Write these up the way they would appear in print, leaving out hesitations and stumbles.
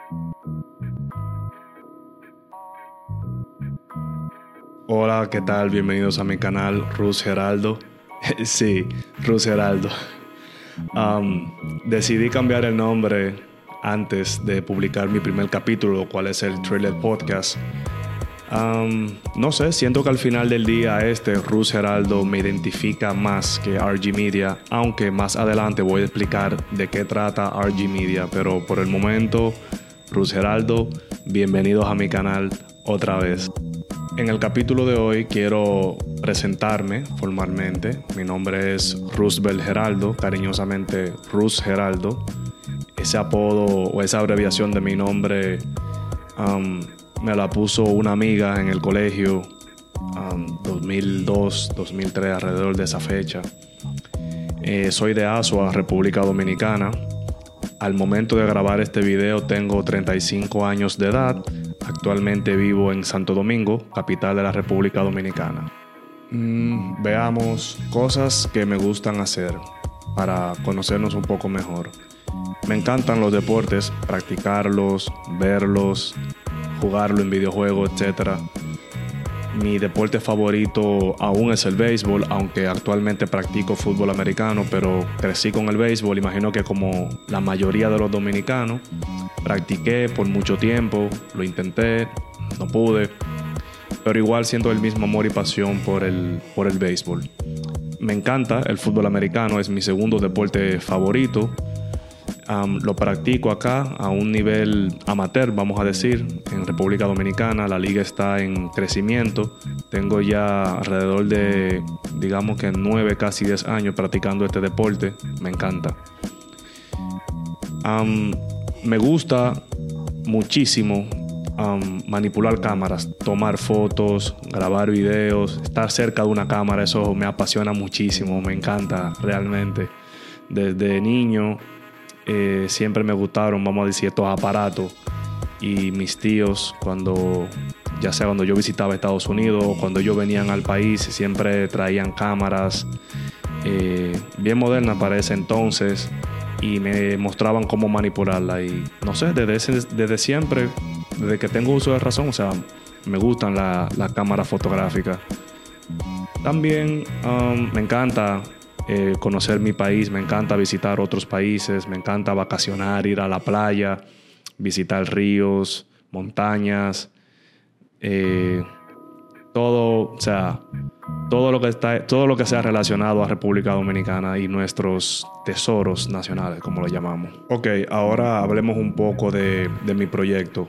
Hola, ¿qué tal? Bienvenidos a mi canal, Rus Geraldo. Sí, Rus Geraldo. Decidí cambiar el nombre antes de publicar mi primer capítulo, lo cual es el Trailer Podcast. No sé, siento que al final del día Rus Geraldo me identifica más que RG Media, aunque más adelante voy a explicar de qué trata RG Media, pero por el momento, Rus Geraldo, bienvenidos a mi canal otra vez. En el capítulo de hoy quiero presentarme formalmente. Mi nombre es Roosevelt Geraldo, cariñosamente Rus Geraldo. Ese apodo o esa abreviación de mi nombre me la puso una amiga en el colegio, 2002, 2003, alrededor de esa fecha. Soy de Azua, República Dominicana. Al momento de grabar este video tengo 35 años de edad. Actualmente vivo en Santo Domingo, capital de la República Dominicana. Veamos cosas que me gustan hacer para conocernos un poco mejor. Me encantan los deportes, practicarlos, verlos, jugarlo en videojuegos, etc. Mi deporte favorito aún es el béisbol, aunque actualmente practico fútbol americano, pero crecí con el béisbol. Imagino que como la mayoría de los dominicanos, practiqué por mucho tiempo, lo intenté, no pude, pero igual siento el mismo amor y pasión por el béisbol. Me encanta el fútbol americano, es mi segundo deporte favorito. Lo practico acá a un nivel amateur, vamos a decir, en República Dominicana. La liga está en crecimiento. Tengo ya alrededor de, digamos que 9, casi 10 años practicando este deporte. Me encanta. Me gusta muchísimo manipular cámaras, tomar fotos, grabar videos, estar cerca de una cámara. Eso me apasiona muchísimo, me encanta realmente. Desde niño siempre me gustaron, vamos a decir, estos aparatos. Y mis tíos, ya sea cuando yo visitaba Estados Unidos o cuando ellos venían al país, siempre traían cámaras bien modernas para ese entonces y me mostraban cómo manipularla. Y no sé, desde siempre, desde que tengo uso de razón, o sea, me gustan las cámaras fotográficas. También me encanta conocer mi país, me encanta visitar otros países, me encanta vacacionar, ir a la playa, visitar ríos, montañas, todo lo que sea relacionado a República Dominicana y nuestros tesoros nacionales, como lo llamamos. Ok, ahora hablemos un poco de mi proyecto.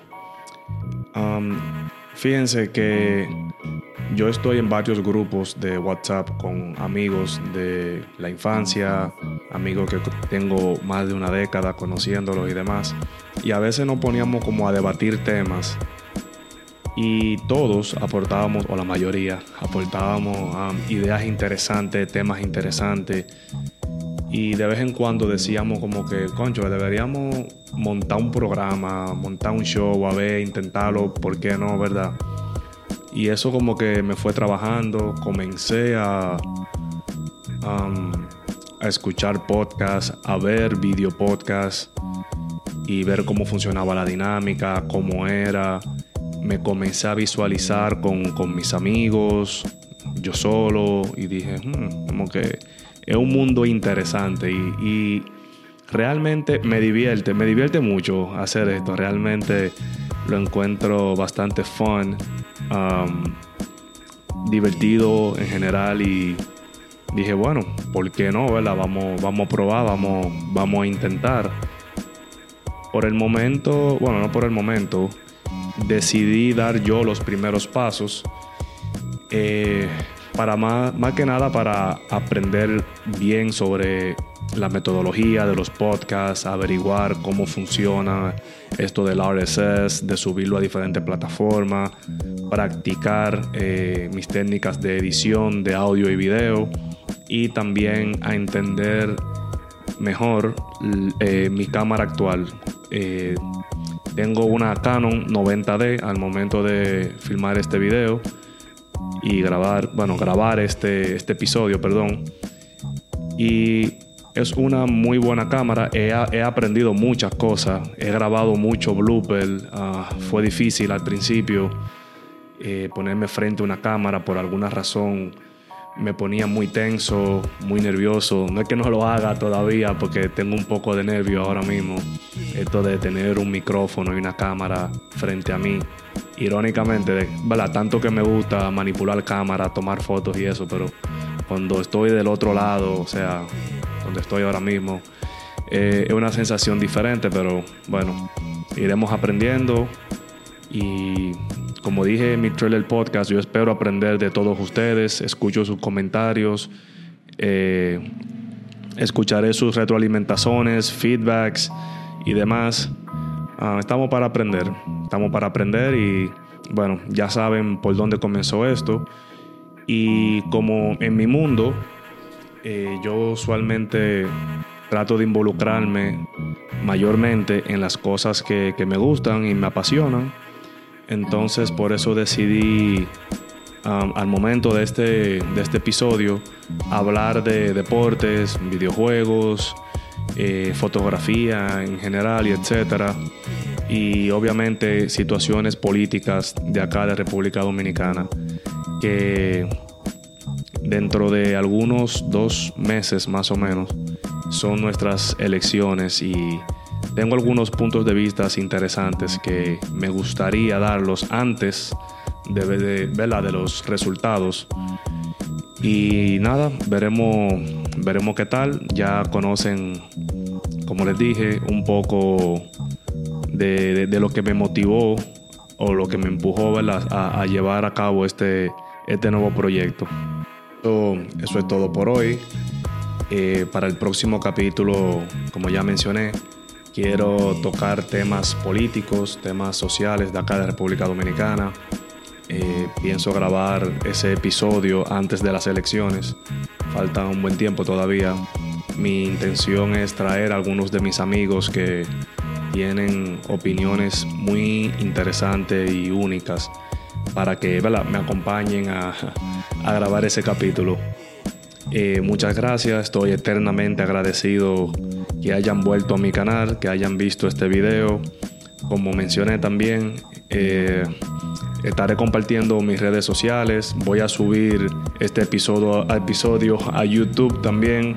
Fíjense que yo estoy en varios grupos de WhatsApp con amigos de la infancia, amigos que tengo más de una década conociéndolos y demás. Y a veces nos poníamos como a debatir temas y todos aportábamos, o la mayoría, aportábamos ideas interesantes, temas interesantes. Y de vez en cuando decíamos como que, concho, deberíamos montar un programa, montar un show, a ver, intentarlo, ¿por qué no, verdad? Y eso como que me fue trabajando, comencé a escuchar podcasts, a ver video podcasts y ver cómo funcionaba la dinámica, cómo era. Me comencé a visualizar con mis amigos, yo solo, y dije, como que es un mundo interesante y realmente me divierte mucho hacer esto. Realmente lo encuentro bastante fun, divertido en general, y dije, bueno, ¿por qué no, verdad? Vamos a probar, vamos a intentar. No por el momento, decidí dar yo los primeros pasos, para más que nada para aprender bien sobre la metodología de los podcasts, averiguar cómo funciona esto del RSS, de subirlo a diferentes plataformas, practicar mis técnicas de edición de audio y video, y también a entender mejor mi cámara actual. Tengo una Canon 90D al momento de filmar este video y grabar este episodio, y es una muy buena cámara. He aprendido muchas cosas. He grabado mucho blooper. Fue difícil al principio ponerme frente a una cámara. Por alguna razón me ponía muy tenso, muy nervioso. No es que no lo haga todavía porque tengo un poco de nervio ahora mismo. Esto de tener un micrófono y una cámara frente a mí. Irónicamente, ¿verdad? Tanto que me gusta manipular cámara, tomar fotos y eso, pero cuando estoy del otro lado, o sea, donde estoy ahora mismo, es una sensación diferente, pero bueno, iremos aprendiendo. Y como dije en mi trailer podcast, yo espero aprender de todos ustedes. Escucho sus comentarios, escucharé sus retroalimentaciones, feedbacks y demás. Estamos para aprender y bueno, ya saben por dónde comenzó esto. Y como en mi mundo, yo usualmente trato de involucrarme mayormente en las cosas que me gustan y me apasionan. Entonces por eso decidí al momento de este episodio hablar de deportes, videojuegos, fotografía en general y etcétera, y obviamente situaciones políticas de acá de República Dominicana, que dentro de algunos 2 meses más o menos son nuestras elecciones, y tengo algunos puntos de vista interesantes que me gustaría darlos antes de los resultados. Y nada, veremos qué tal. Ya conocen, como les dije, un poco de lo que me motivó o lo que me empujó, ¿verdad?, a llevar a cabo este nuevo proyecto. Eso es todo por hoy. Para el próximo capítulo, como ya mencioné, quiero tocar temas políticos, temas sociales de acá de República Dominicana. Pienso grabar ese episodio antes de las elecciones. Falta un buen tiempo todavía. Mi intención es traer a algunos de mis amigos que tienen opiniones muy interesantes y únicas para que, ¿verdad?, me acompañen a grabar ese capítulo. Muchas gracias. Estoy eternamente agradecido que hayan vuelto a mi canal, que hayan visto este video. Como mencioné también, estaré compartiendo mis redes sociales. Voy a subir este episodio a YouTube también.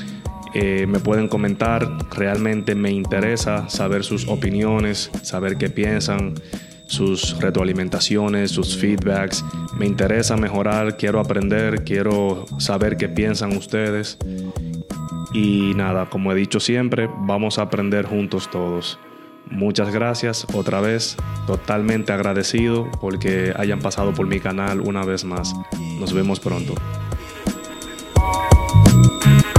Me pueden comentar. Realmente me interesa saber sus opiniones, saber qué piensan, sus retroalimentaciones, sus feedbacks. Me interesa mejorar, quiero aprender, quiero saber qué piensan ustedes. Y nada, como he dicho siempre, vamos a aprender juntos todos. Muchas gracias otra vez, totalmente agradecido porque hayan pasado por mi canal una vez más. Nos vemos pronto.